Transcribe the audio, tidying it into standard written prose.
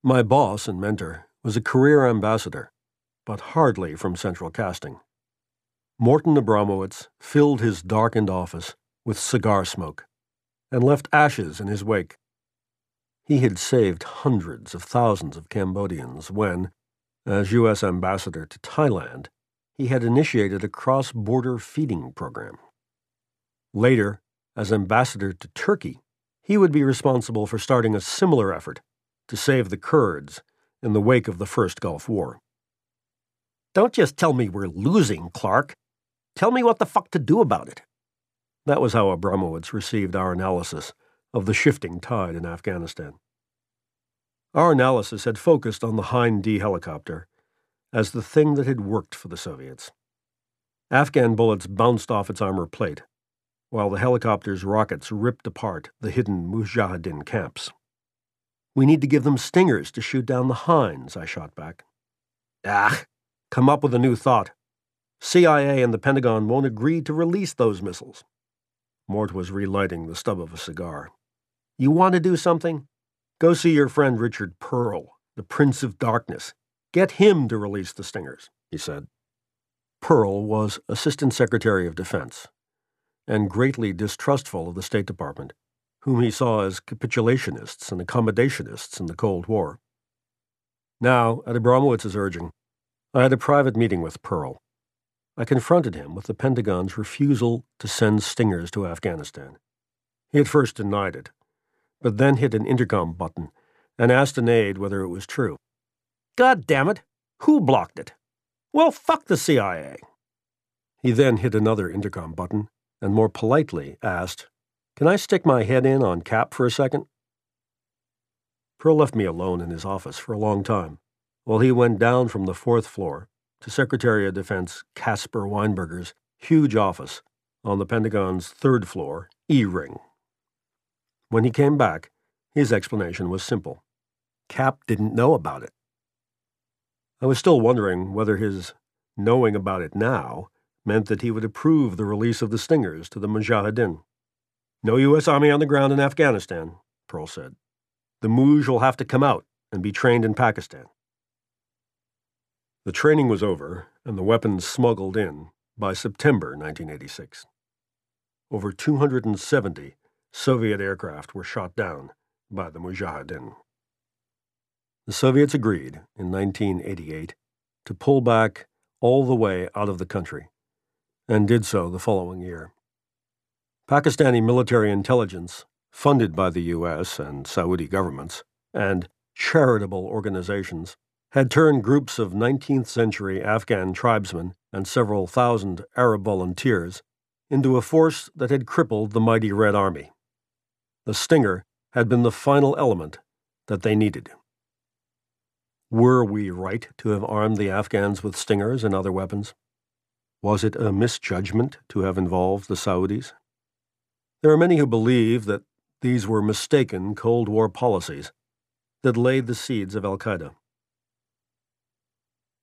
My boss and mentor was a career ambassador, but hardly from central casting. Morton Abramowitz filled his darkened office with cigar smoke and left ashes in his wake. He had saved hundreds of thousands of Cambodians when, as U.S. ambassador to Thailand, he had initiated a cross-border feeding program. Later, as ambassador to Turkey, he would be responsible for starting a similar effort to save the Kurds in the wake of the First Gulf War. "Don't just tell me we're losing, Clark. Tell me what the fuck to do about it." That was how Abramowitz received our analysis of the shifting tide in Afghanistan. Our analysis had focused on the Hind D helicopter as the thing that had worked for the Soviets. Afghan bullets bounced off its armor plate, while the helicopter's rockets ripped apart the hidden Mujahideen camps. "We need to give them stingers to shoot down the Hinds," I shot back. Come up with a new thought. CIA and the Pentagon won't agree to release those missiles." Mort was relighting the stub of a cigar. "You want to do something? Go see your friend Richard Pearl, the Prince of Darkness. Get him to release the stingers," he said. Pearl was Assistant Secretary of Defense and greatly distrustful of the State Department, whom he saw as capitulationists and accommodationists in the Cold War. Now, at Abramowitz's urging, I had a private meeting with Pearl. I confronted him with the Pentagon's refusal to send stingers to Afghanistan. He at first denied it, but then hit an intercom button and asked an aide whether it was true. "God damn it! Who blocked it? Well, fuck the CIA." He then hit another intercom button and more politely asked, "Can I stick my head in on Cap for a second?" Pearl left me alone in his office for a long time, while he went down from the 4th floor to Secretary of Defense Caspar Weinberger's huge office on the Pentagon's 3rd floor, E-Ring. When he came back, his explanation was simple. Cap didn't know about it. I was still wondering whether his knowing about it now meant that he would approve the release of the stingers to the Mujahideen. "No U.S. Army on the ground in Afghanistan," Pearl said. "The Muj will have to come out and be trained in Pakistan." The training was over and the weapons smuggled in by September 1986. Over 270 Soviet aircraft were shot down by the Mujahideen. The Soviets agreed in 1988 to pull back all the way out of the country, and did so the following year. Pakistani military intelligence, funded by the U.S. and Saudi governments, and charitable organizations, had turned groups of 19th-century Afghan tribesmen and several thousand Arab volunteers into a force that had crippled the mighty Red Army. The Stinger had been the final element that they needed. Were we right to have armed the Afghans with Stingers and other weapons? Was it a misjudgment to have involved the Saudis? There are many who believe that these were mistaken Cold War policies that laid the seeds of al-Qaeda.